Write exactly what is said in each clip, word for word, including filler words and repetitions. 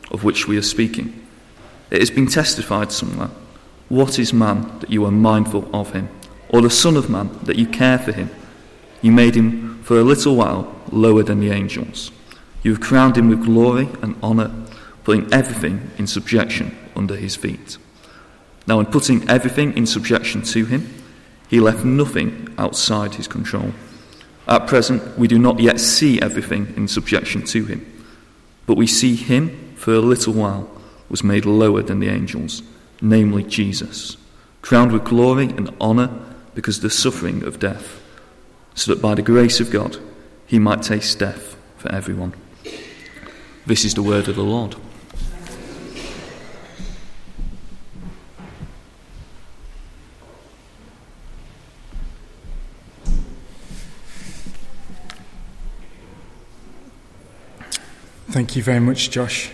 of which we are speaking. It has been testified somewhere, what is man that you are mindful of him, or the son of man that you care for him? You made him for a little while lower than the angels. You have crowned him with glory and honour, putting everything in subjection under his feet. Now in putting everything in subjection to him, he left nothing outside his control. At present, we do not yet see everything in subjection to him, but we see him for a little while was made lower than the angels, namely Jesus, crowned with glory and honour because of the suffering of death, so that by the grace of God he might taste death for everyone. This is the word of the Lord. Thank you very much, Josh.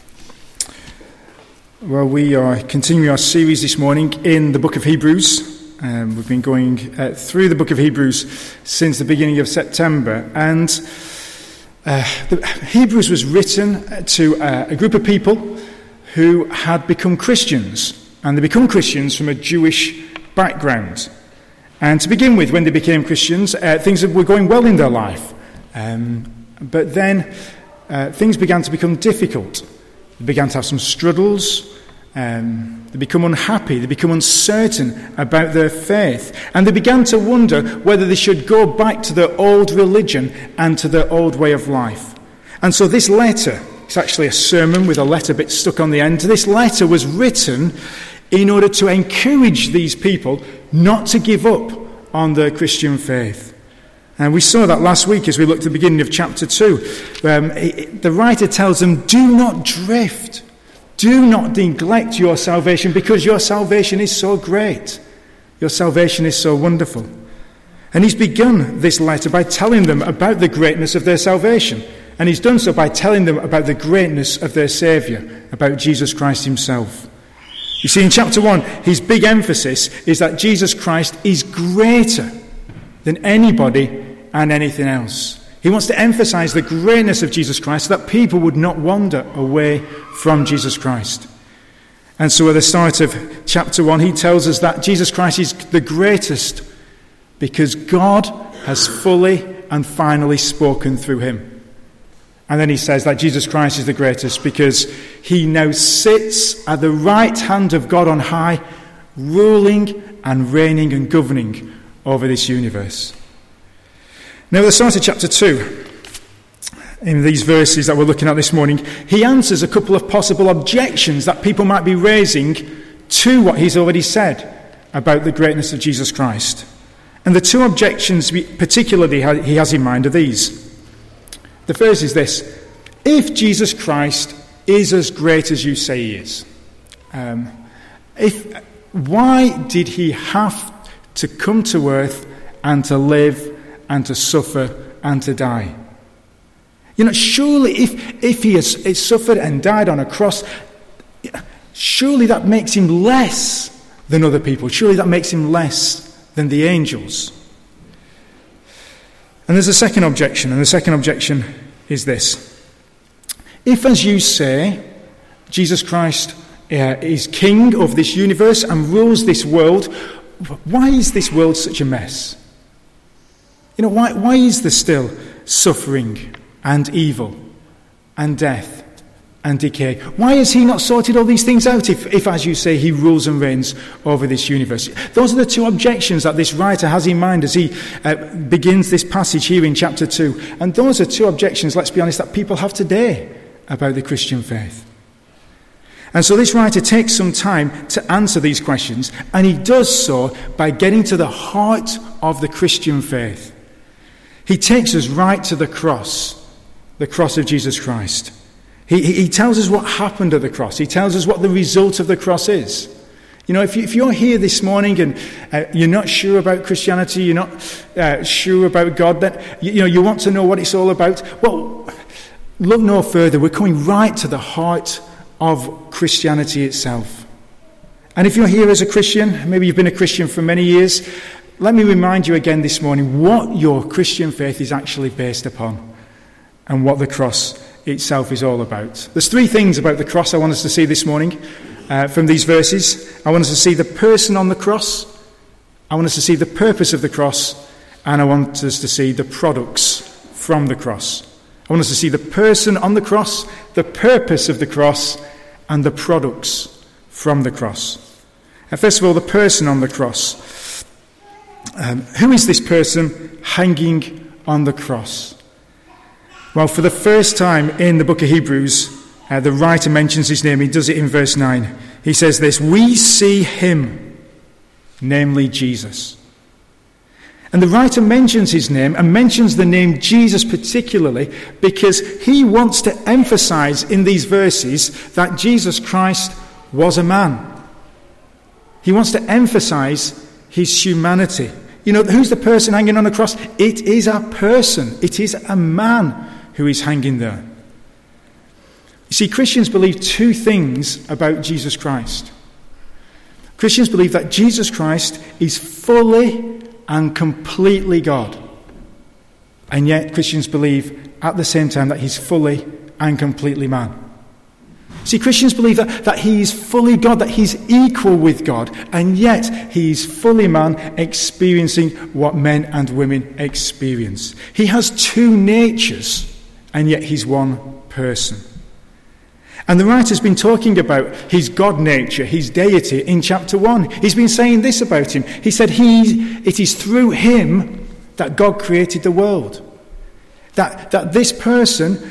Well, we are continuing our series this morning in the book of Hebrews. Um, we've been going uh, through the book of Hebrews since the beginning of September, and uh, the, Hebrews was written to uh, a group of people who had become Christians, and they become Christians from a Jewish background. And to begin with, when they became Christians, uh, things were going well in their life, um, but then Uh, things began to become difficult. They began to have some struggles. Um, they become unhappy. They become uncertain about their faith. And they began to wonder whether they should go back to their old religion and to their old way of life. And so this letter, it's actually a sermon with a letter bit stuck on the end. This letter was written in order to encourage these people not to give up on their Christian faith. And we saw that last week as we looked at the beginning of chapter two. Um, it, the writer tells them, do not drift. Do not neglect your salvation, because your salvation is so great. Your salvation is so wonderful. And he's begun this letter by telling them about the greatness of their salvation. And he's done so by telling them about the greatness of their Saviour, about Jesus Christ himself. You see, in chapter one, his big emphasis is that Jesus Christ is greater than anybody and anything else. He wants to emphasize the greatness of Jesus Christ so that people would not wander away from Jesus Christ. And so at the start of chapter one, he tells us that Jesus Christ is the greatest because God has fully and finally spoken through him. And then he says that Jesus Christ is the greatest because he now sits at the right hand of God on high, ruling and reigning and governing over this universe. Now, at the start of chapter two, in these verses that we're looking at this morning, he answers a couple of possible objections that people might be raising to what he's already said about the greatness of Jesus Christ. And the two objections particularly he has in mind are these. The first is this: if Jesus Christ is as great as you say he is, um, if, why did he have to come to earth and to live and to suffer and to die? You know, surely if, if he has, has suffered and died on a cross, surely that makes him less than other people. Surely that makes him less than the angels. And there's a second objection, and the second objection is this. If, as you say, Jesus Christ uh, is king of this universe and rules this world, why is this world such a mess? You know, why, why is there still suffering and evil and death and decay? Why has he not sorted all these things out if, if, as you say, he rules and reigns over this universe? Those are the two objections that this writer has in mind as he uh, begins this passage here in chapter two. And those are two objections, let's be honest, that people have today about the Christian faith. And so this writer takes some time to answer these questions, and he does so by getting to the heart of the Christian faith. He takes us right to the cross, the cross of Jesus Christ. He, he tells us what happened at the cross. He tells us what the result of the cross is. You know, if, you, if you're here this morning and uh, you're not sure about Christianity, you're not uh, sure about God, then you, you know you want to know what it's all about, well, look no further. We're coming right to the heart of Christianity itself. And if you're here as a Christian, maybe you've been a Christian for many years, let me remind you again this morning what your Christian faith is actually based upon and what the cross itself is all about. There's three things about the cross I want us to see this morning uh, from these verses. I want us to see the person on the cross, I want us to see the purpose of the cross, and I want us to see the products from the cross. I want us to see the person on the cross, the purpose of the cross, and the products from the cross. And first of all, the person on the cross. Um, who is this person hanging on the cross? Well, for the first time in the book of Hebrews, uh, the writer mentions his name. He does it in verse nine. He says this, "We see him, namely Jesus." And the writer mentions his name and mentions the name Jesus particularly because he wants to emphasize in these verses that Jesus Christ was a man. He wants to emphasize his humanity. You know, who's the person hanging on the cross? It is a person. It is a man who is hanging there. You see, Christians believe two things about Jesus Christ. Christians believe that Jesus Christ is fully and completely God. And yet Christians believe at the same time that he's fully and completely man. See, Christians believe that, that he is fully God, that he's equal with God, and yet he is fully man, experiencing what men and women experience. He has two natures, and yet he's one person. And the writer's been talking about his God nature, his deity, in chapter one. He's been saying this about him. He said he, it is through him that God created the world. That, that this person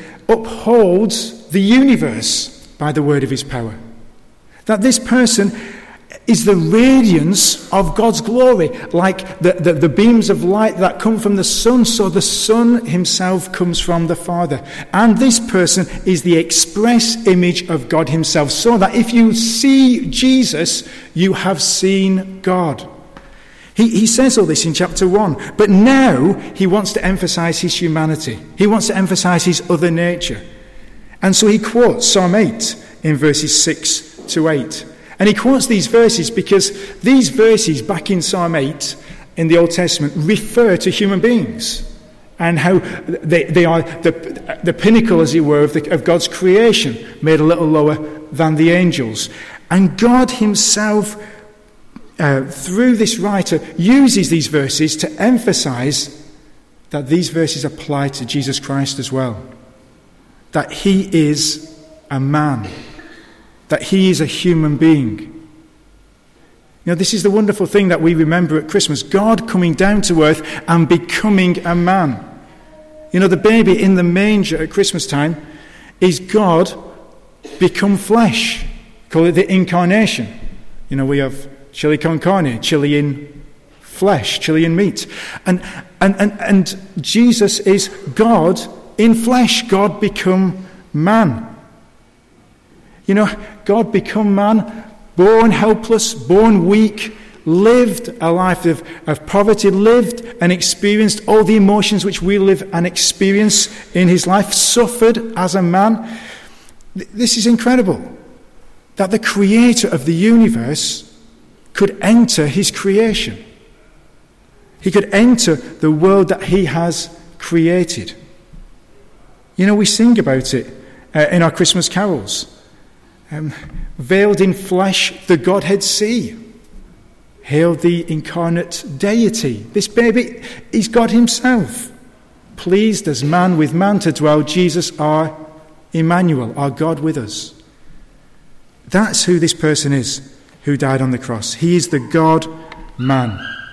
upholds the universe by the word of his power. That this person is the radiance of God's glory, like the, the, the beams of light that come from the sun, so the Son himself comes from the Father. And this person is the express image of God himself, so that if you see Jesus, you have seen God. He, he says all this in chapter one, but now he wants to emphasize his humanity. He wants to emphasize his other nature. And so he quotes Psalm eight in verses six to eight. And he quotes these verses because these verses back in Psalm eight in the Old Testament refer to human beings and how they, they are the, the pinnacle, as it were, of, the, of God's creation, made a little lower than the angels. And God himself, uh, through this writer, uses these verses to emphasize that these verses apply to Jesus Christ as well. That he is a man. That he is a human being. You know, this is the wonderful thing that we remember at Christmas. God coming down to earth and becoming a man. You know, the baby in the manger at Christmas time is God become flesh. Call it the incarnation. You know, we have chili con carne, chili in flesh, chili in meat. And, and, and, and Jesus is God in flesh. God become man. You know, God become man, born helpless, born weak, lived a life of, of poverty, lived and experienced all the emotions which we live and experience in his life, suffered as a man. This is incredible, that the creator of the universe could enter his creation. He could enter the world that he has created. You know, we sing about it uh, in our Christmas carols. Um, veiled in flesh, the Godhead see. Hail the incarnate deity. This baby is God himself. Pleased as man with man to dwell, Jesus our Emmanuel, our God with us. That's who this person is who died on the cross. He is the God-man.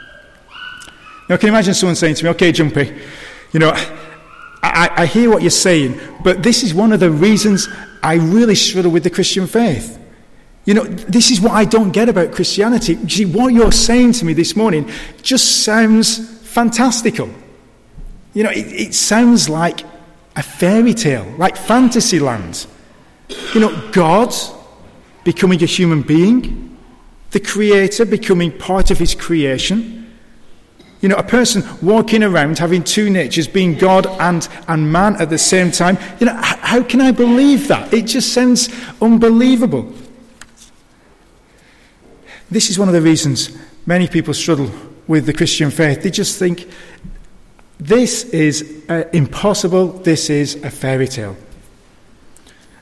Now, can you imagine someone saying to me, okay, Jumpy, you know, I, I hear what you're saying, but this is one of the reasons I really struggle with the Christian faith. You know, this is what I don't get about Christianity. You see, what you're saying to me this morning just sounds fantastical. You know, it, it sounds like a fairy tale, like fantasy land. You know, God becoming a human being, the Creator becoming part of his creation. You know, a person walking around having two natures, being God and, and man at the same time. You know, h- how can I believe that? It just sounds unbelievable. This is one of the reasons many people struggle with the Christian faith. They just think, this is uh, impossible, this is a fairy tale.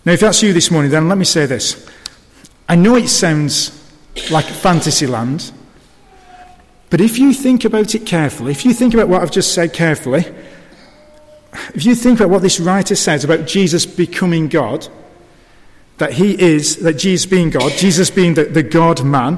Now, if that's you this morning, then let me say this. I know it sounds like fantasy land, but if you think about it carefully, if you think about what I've just said carefully, if you think about what this writer says about Jesus becoming God, that he is, that Jesus being God, Jesus being the, the God-man,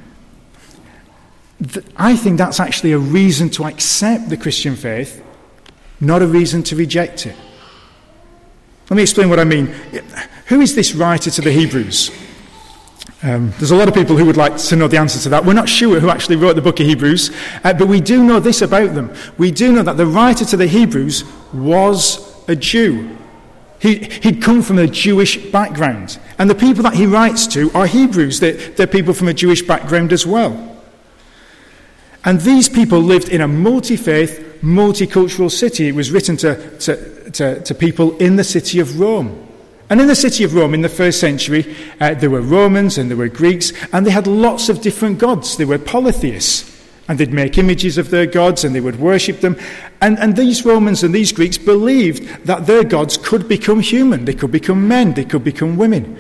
th- I think that's actually a reason to accept the Christian faith, not a reason to reject it. Let me explain what I mean. Who is this writer to the Hebrews? Um, there's a lot of people who would like to know the answer to that. We're not sure who actually wrote the book of Hebrews, uh, but we do know this about them. We do know that the writer to the Hebrews was a Jew. He, he'd come from a Jewish background. And the people that he writes to are Hebrews. They're, they're people from a Jewish background as well. And these people lived in a multi-faith, multicultural city. It was written to, to To, to people in the city of Rome. And in the city of Rome in the first century, uh, there were Romans and there were Greeks, and they had lots of different gods. They were polytheists, and they'd make images of their gods and they would worship them. And, and these Romans and these Greeks believed that their gods could become human. They could become men. They could become women.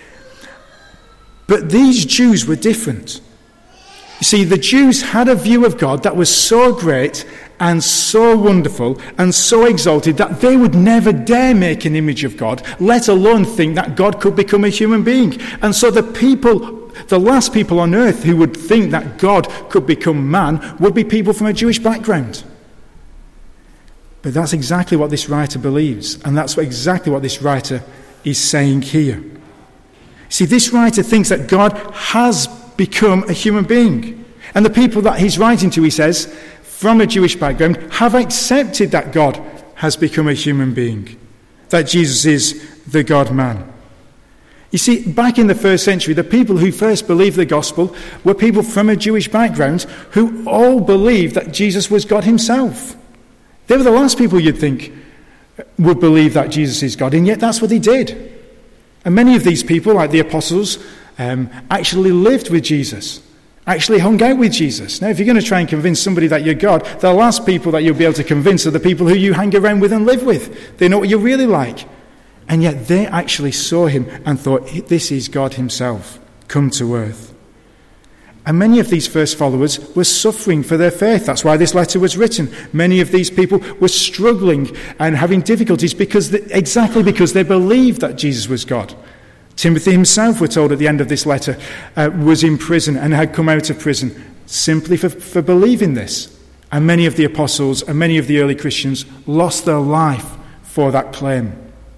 But these Jews were different. You see, the Jews had a view of God that was so great and so wonderful and so exalted that they would never dare make an image of God, let alone think that God could become a human being. And so the people, the last people on earth who would think that God could become man would be people from a Jewish background. But that's exactly what this writer believes, and that's exactly what this writer is saying here. See, this writer thinks that God has become a human being. And the people that he's writing to, he says, from a Jewish background, have accepted that God has become a human being, that Jesus is the God-man. You see, back in the first century, the people who first believed the gospel were people from a Jewish background who all believed that Jesus was God himself. They were the last people you'd think would believe that Jesus is God, and yet that's what they did. And many of these people, like the apostles, um, actually lived with Jesus, actually hung out with Jesus. Now, if you're going to try and convince somebody that you're God, the last people that you'll be able to convince are the people who you hang around with and live with. They know what you're really like. And yet they actually saw him and thought, this is God himself, come to earth. And many of these first followers were suffering for their faith. That's why this letter was written. Many of these people were struggling and having difficulties because they, exactly because they believed that Jesus was God. Timothy himself, we're told at the end of this letter, uh, was in prison and had come out of prison simply for, for believing this. And many of the apostles and many of the early Christians lost their life for that claim.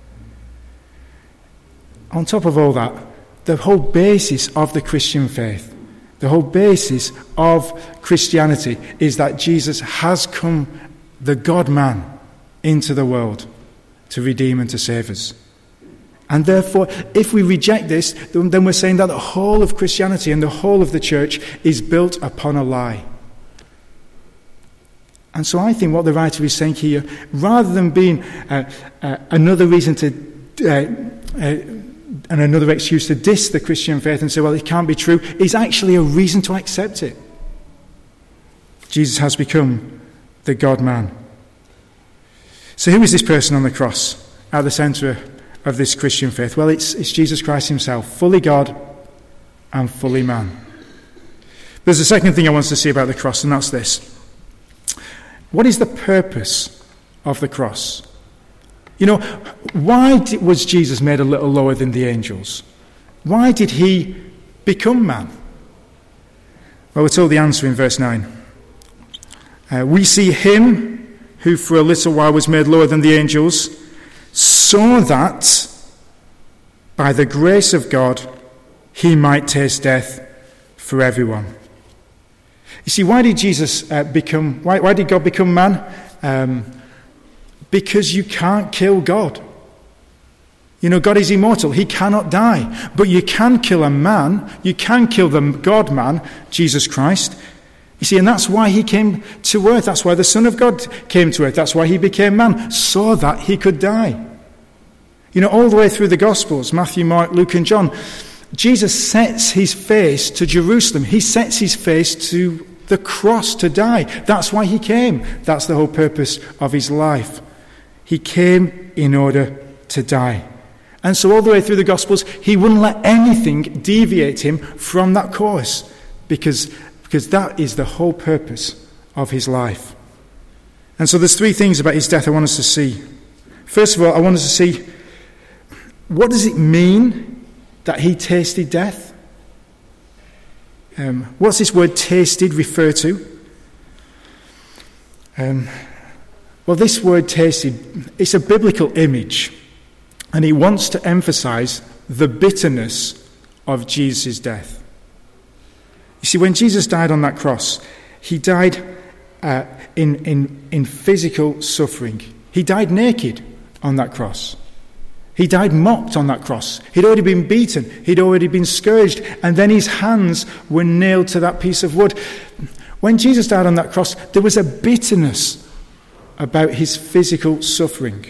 On top of all that, the whole basis of the Christian faith, the whole basis of Christianity is that Jesus has come, the God-man, into the world to redeem and to save us. And therefore, if we reject this, then we're saying that the whole of Christianity and the whole of the church is built upon a lie. And so I think what the writer is saying here, rather than being uh, uh, another reason to, uh, uh, and another excuse to diss the Christian faith and say, well, it can't be true, is actually a reason to accept it. Jesus has become the God-man. So who is this person on the cross at the centre of this Christian faith? Well, it's, it's Jesus Christ himself, fully God and fully man. There's a second thing I want us to see about the cross, and that's this. What is the purpose of the cross? You know, why did, was Jesus made a little lower than the angels? Why did he become man? Well, we're told the answer in verse nine. Uh, we see him who for a little while was made lower than the angels, so that by the grace of God he might taste death for everyone. You see, why did Jesus uh, become, why, why did God become man? Um, because you can't kill God. You know, God is immortal. He cannot die. But you can kill a man. You can kill the God-man, Jesus Christ. You see, and that's why he came to earth. That's why the Son of God came to earth. That's why he became man, so that he could die. You know, all the way through the Gospels, Matthew, Mark, Luke, and John, Jesus sets his face to Jerusalem. He sets his face to the cross to die. That's why he came. That's the whole purpose of his life. He came in order to die. And so all the way through the Gospels, he wouldn't let anything deviate him from that course, because, because that is the whole purpose of his life. And so there's three things about his death I want us to see. First of all, I want us to see, what does it mean that he tasted death? Um, what's this word tasted refer to? Um, well, this word tasted, it's a biblical image, and he wants to emphasize the bitterness of Jesus' death. You see, when Jesus died on that cross, he died uh, in, in, in physical suffering. He died naked on that cross. He died mocked on that cross. He'd already been beaten. He'd already been scourged. And then his hands were nailed to that piece of wood. When Jesus died on that cross, there was a bitterness about his physical suffering.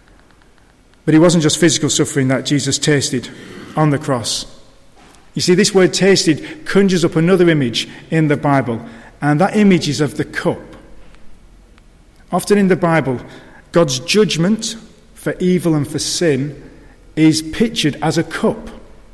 But it wasn't just physical suffering that Jesus tasted on the cross. You see, this word tasted conjures up another image in the Bible, and that image is of the cup. Often in the Bible, God's judgment for evil and for sin is pictured as a cup.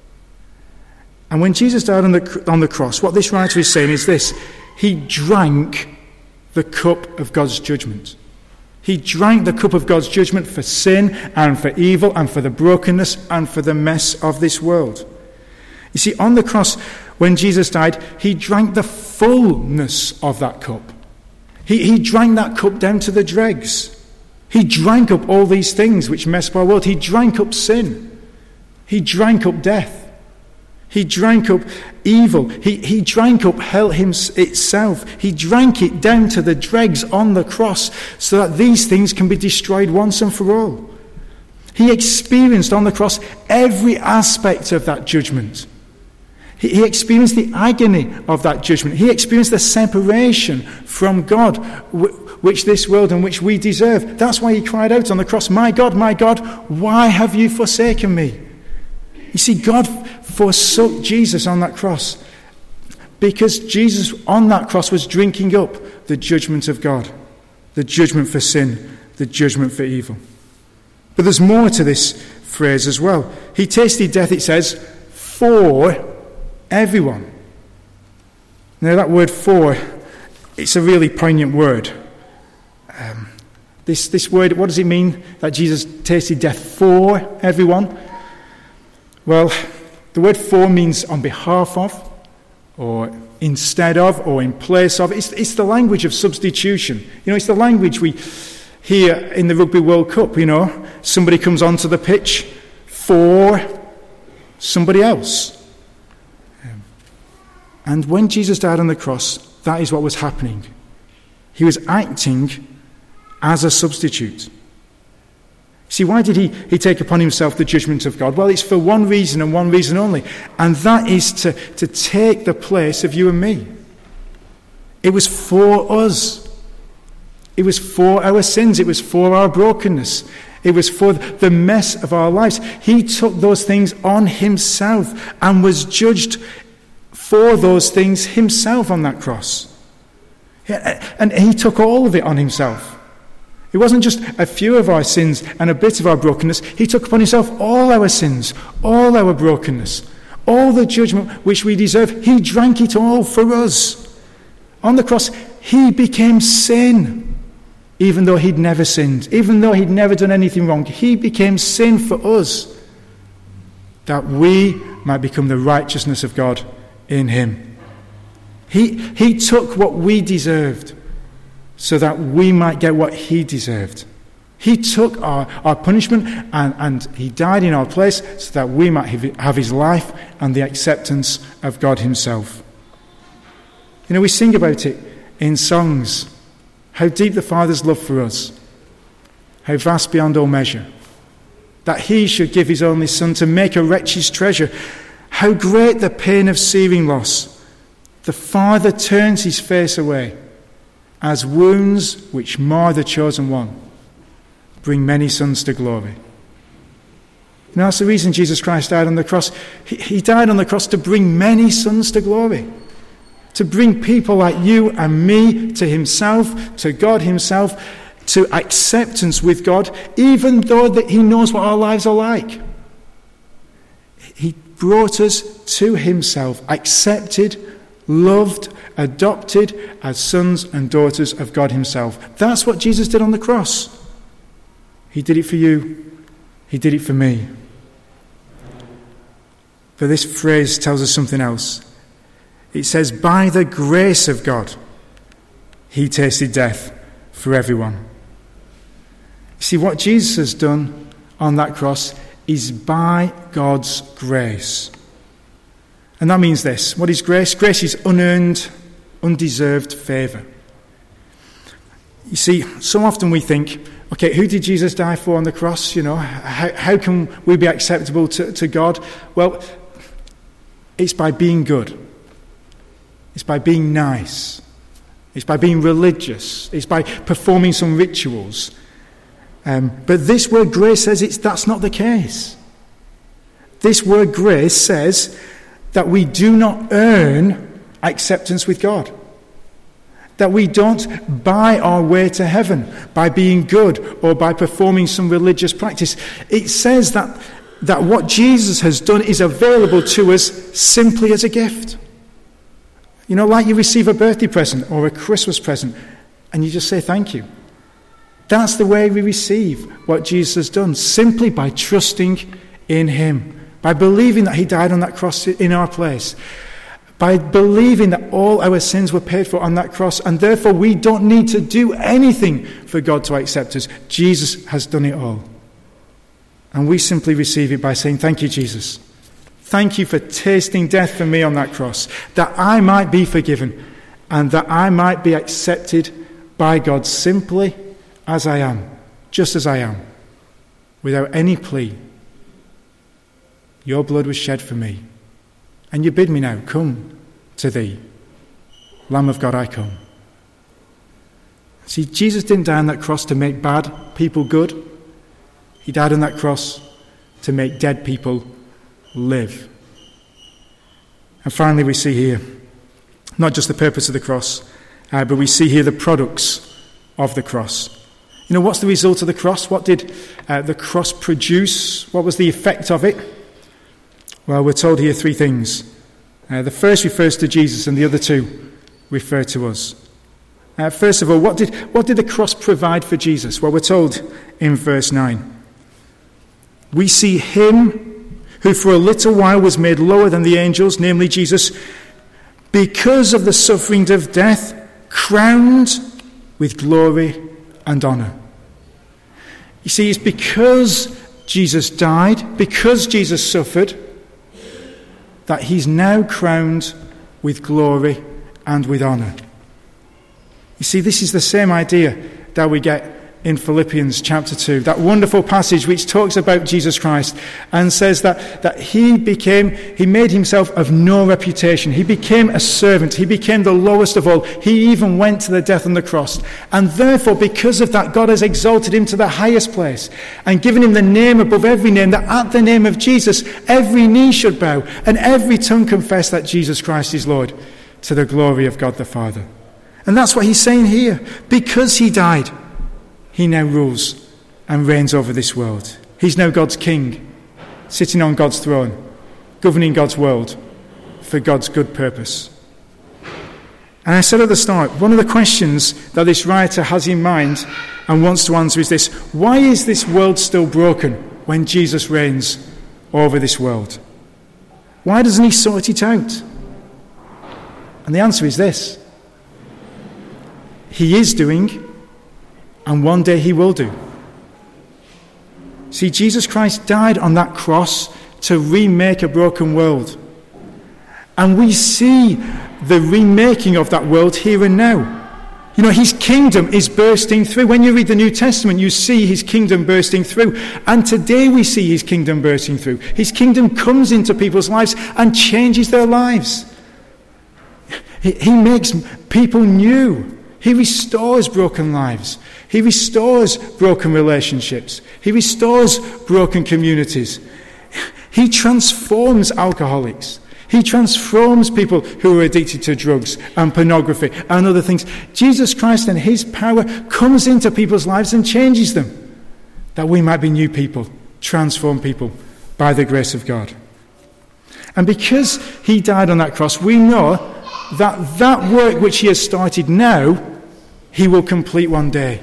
And when Jesus died on the, on the cross, what this writer is saying is this: he drank the cup of God's judgment. He drank the cup of God's judgment for sin and for evil and for the brokenness and for the mess of this world. You see, on the cross, when Jesus died, he drank the fullness of that cup. He, he drank that cup down to the dregs. He drank up all these things which mess up our world. He drank up sin. He drank up death. He drank up evil. He, he drank up hell itself. He drank it down to the dregs on the cross so that these things can be destroyed once and for all. He experienced on the cross every aspect of that judgment. He, he experienced the agony of that judgment. He experienced the separation from God, which this world and which we deserve. That's why he cried out on the cross, "My God, my God, why have you forsaken me?" You see, God forsook Jesus on that cross because Jesus on that cross was drinking up the judgment of God, the judgment for sin, the judgment for evil. But there's more to this phrase as well. He tasted death, it says, for everyone. Now that word "for," it's a really poignant word. Um, this, this word, what does it mean that Jesus tasted death for everyone? Well, the word "for" means on behalf of, or instead of, or in place of. It's, it's the language of substitution. You know, it's the language we hear in the Rugby World Cup, you know. Somebody comes onto the pitch for somebody else. Um, and when Jesus died on the cross, that is what was happening. He was acting as a substitute. See, why did he, he take upon himself the judgment of God? Well, it's for one reason and one reason only, and that is to, to take the place of you and me. It was for us. It was for our sins. It was for our brokenness. It was for the mess of our lives. He took those things on himself and was judged for those things himself on that cross. And he took all of it on himself. It wasn't just a few of our sins and a bit of our brokenness. He took upon himself all our sins, all our brokenness, all the judgment which we deserve. He drank it all for us. On the cross, he became sin, even though he'd never sinned, even though he'd never done anything wrong. He became sin for us, that we might become the righteousness of God in him. He, he took what we deserved, so that we might get what he deserved. He took our, our punishment and, and he died in our place so that we might have his life and the acceptance of God himself. You know, we sing about it in songs, how deep the Father's love for us, how vast beyond all measure, that he should give his only Son to make a wretch's treasure. How great the pain of searing loss. The Father turns his face away, as wounds which mar the chosen one bring many sons to glory. You know, that's the reason Jesus Christ died on the cross. He, he died on the cross to bring many sons to glory, to bring people like you and me to himself, to God himself, to acceptance with God, even though that he knows what our lives are like. brought us to himself, accepted, loved, adopted as sons and daughters of God himself. That's what Jesus did on the cross. He did it for you. He did it for me. But this phrase tells us something else. It says, by the grace of God, he tasted death for everyone. See, what Jesus has done on that cross is by God's grace. And that means this. What is grace? Grace is unearned, undeserved favour. You see, so often we think, okay, who did Jesus die for on the cross? You know, how, how can we be acceptable to, to God? Well, it's by being good. It's by being nice. It's by being religious. It's by performing some rituals. Um, but this word grace says it's that's not the case. This word grace says that we do not earn acceptance with God. That we don't buy our way to heaven by being good or by performing some religious practice. It says that, that what Jesus has done is available to us simply as a gift. You know, like you receive a birthday present or a Christmas present and you just say thank you. That's the way we receive what Jesus has done, simply by trusting in him, by believing that he died on that cross in our place, by believing that all our sins were paid for on that cross, and therefore we don't need to do anything for God to accept us. Jesus has done it all. And we simply receive it by saying, thank you, Jesus. Thank you for tasting death for me on that cross, that I might be forgiven and that I might be accepted by God simply as I am, just as I am, without any plea. Your blood was shed for me, and you bid me now, come to thee. Lamb of God, I come. See, Jesus didn't die on that cross to make bad people good. He died on that cross to make dead people live. And finally we see here, not just the purpose of the cross, uh, but we see here the products of the cross. You know, what's the result of the cross? What did uh, the cross produce? What was the effect of it? Well, we're told here three things. Uh, the first refers to Jesus and the other two refer to us. Uh, first of all, what did, what did the cross provide for Jesus? Well, we're told in verse nine. We see him who for a little while was made lower than the angels, namely Jesus, because of the suffering of death, crowned with glory and honour. You see, it's because Jesus died, because Jesus suffered, that he's now crowned with glory and with honour. You see, this is the same idea that we get in Philippians chapter two, that wonderful passage which talks about Jesus Christ and says that, that he became, he made himself of no reputation. He became a servant. He became the lowest of all. He even went to the death on the cross. And therefore, because of that, God has exalted him to the highest place and given him the name above every name, that at the name of Jesus, every knee should bow and every tongue confess that Jesus Christ is Lord, to the glory of God the Father. And that's what he's saying here. Because he died, he now rules and reigns over this world. He's now God's king, sitting on God's throne, governing God's world for God's good purpose. And I said at the start, one of the questions that this writer has in mind and wants to answer is this: why is this world still broken when Jesus reigns over this world? Why doesn't he sort it out? And the answer is this: he is doing, and one day he will do. See, Jesus Christ died on that cross to remake a broken world. And we see the remaking of that world here and now. You know, his kingdom is bursting through. When you read the New Testament, you see his kingdom bursting through. And today we see his kingdom bursting through. His kingdom comes into people's lives and changes their lives. He makes people new. He restores broken lives. He restores broken relationships. He restores broken communities. He transforms alcoholics. He transforms people who are addicted to drugs and pornography and other things. Jesus Christ and his power comes into people's lives and changes them, that we might be new people, transform people by the grace of God. And because he died on that cross, we know that that work which he has started now, he will complete one day.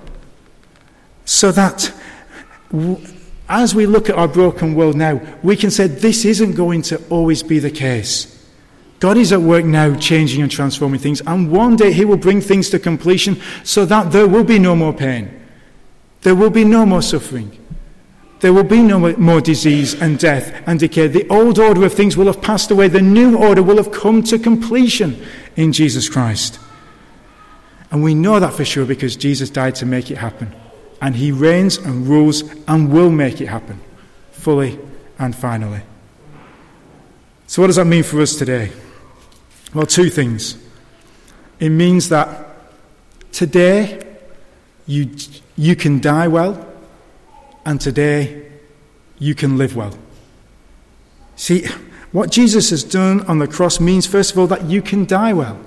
So that as we look at our broken world now, we can say this isn't going to always be the case. God is at work now, changing and transforming things, and one day he will bring things to completion so that there will be no more pain. There will be no more suffering. There will be no more disease and death and decay. The old order of things will have passed away. The new order will have come to completion in Jesus Christ. And we know that for sure because Jesus died to make it happen. And he reigns and rules and will make it happen, fully and finally. So what does that mean for us today? Well, two things. It means that today you, you can die well, and today you can live well. See, what Jesus has done on the cross means, first of all, that you can die well.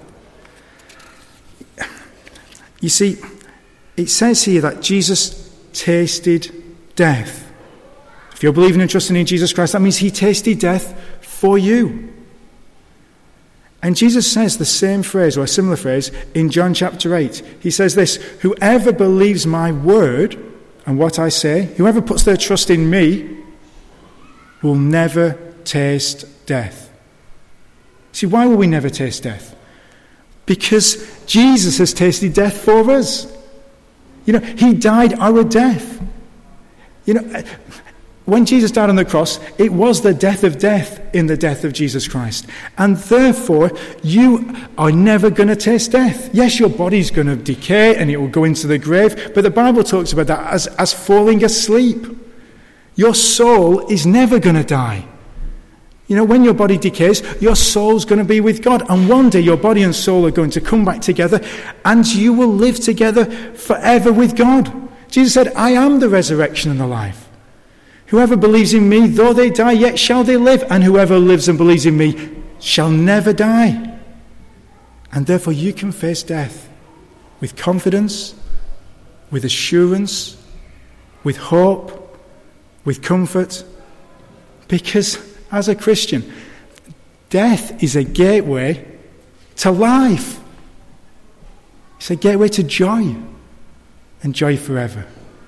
You see, it says here that Jesus tasted death. If you're believing and trusting in Jesus Christ, that means he tasted death for you. And Jesus says the same phrase, or a similar phrase, in John chapter eight. He says this, whoever believes my word and what I say, whoever puts their trust in me, will never taste death. See, why will we never taste death? Because Jesus has tasted death for us. You know, he died our death. You know, when Jesus died on the cross, it was the death of death in the death of Jesus Christ. And therefore, you are never going to taste death. Yes, your body's going to decay and it will go into the grave, but the Bible talks about that as, as falling asleep. Your soul is never going to die. You know, when your body decays, your soul's going to be with God. And one day your body and soul are going to come back together and you will live together forever with God. Jesus said, I am the resurrection and the life. Whoever believes in me, though they die, yet shall they live. And whoever lives and believes in me shall never die. And therefore you can face death with confidence, with assurance, with hope, with comfort. Because as a Christian, death is a gateway to life. It's a gateway to joy, and joy forever.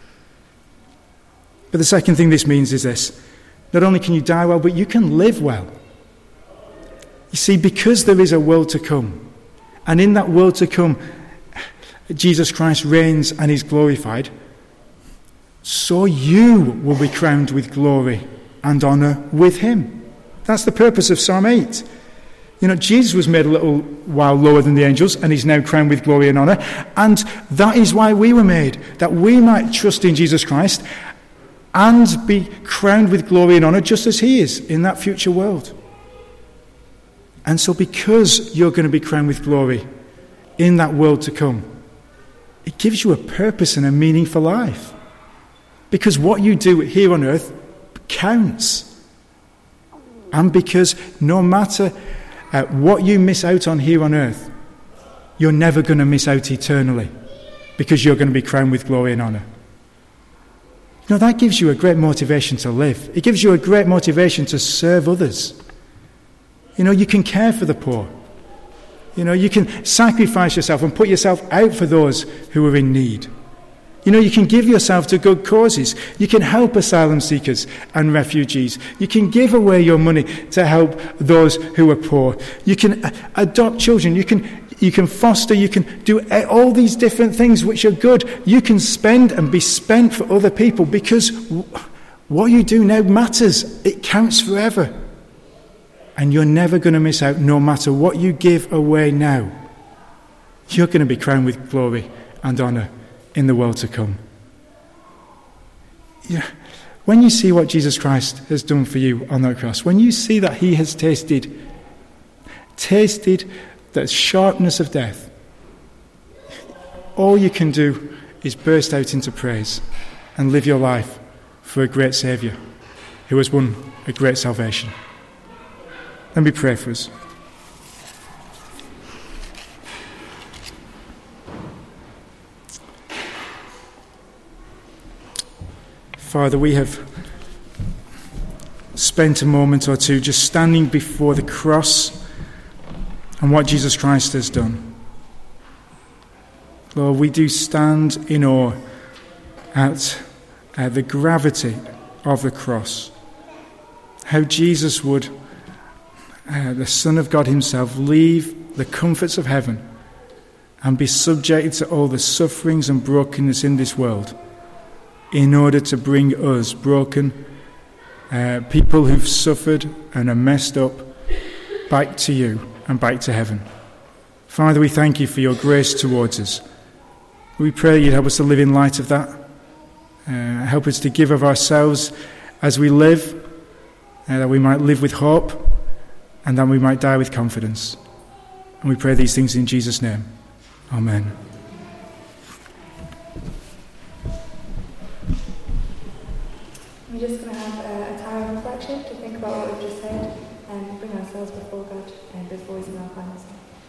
But the second thing this means is this. Not only can you die well, but you can live well. You see, because there is a world to come, and in that world to come, Jesus Christ reigns and is glorified, so you will be crowned with glory and honour with him. That's the purpose of Psalm eight. You know, Jesus was made a little while lower than the angels, and he's now crowned with glory and honour. And that is why we were made, that we might trust in Jesus Christ and be crowned with glory and honour just as he is in that future world. And so because you're going to be crowned with glory in that world to come, it gives you a purpose and a meaning for life. Because what you do here on earth counts. And because no matter uh, what you miss out on here on earth, you're never going to miss out eternally, because you're going to be crowned with glory and honour. You know, that gives you a great motivation to live. It gives you a great motivation to serve others. You know, you can care for the poor. You know, you can sacrifice yourself and put yourself out for those who are in need. You know, you can give yourself to good causes. You can help asylum seekers and refugees. You can give away your money to help those who are poor. You can adopt children. You can you can foster. You can do all these different things which are good. You can spend and be spent for other people, because what you do now matters. It counts forever. And you're never going to miss out, no matter what you give away now. You're going to be crowned with glory and honour in the world to come. Yeah. When you see what Jesus Christ has done for you on that cross, when you see that he has tasted, tasted the sharpness of death, all you can do is burst out into praise and live your life for a great Saviour who has won a great salvation. Let me pray for us. Father, we have spent a moment or two just standing before the cross and what Jesus Christ has done. Lord, we do stand in awe at uh, the gravity of the cross. How Jesus would, uh, the Son of God himself, leave the comforts of heaven and be subjected to all the sufferings and brokenness in this world in order to bring us, broken uh, people who've suffered and are messed up, back to you and back to heaven. Father, we thank you for your grace towards us. We pray you'd help us to live in light of that. Uh, help us to give of ourselves as we live, uh, that we might live with hope and that we might die with confidence. And we pray these things in Jesus' name. Amen. We're just going to have a, a time of reflection to think about what we've just said and bring ourselves before God and before He's in our final song.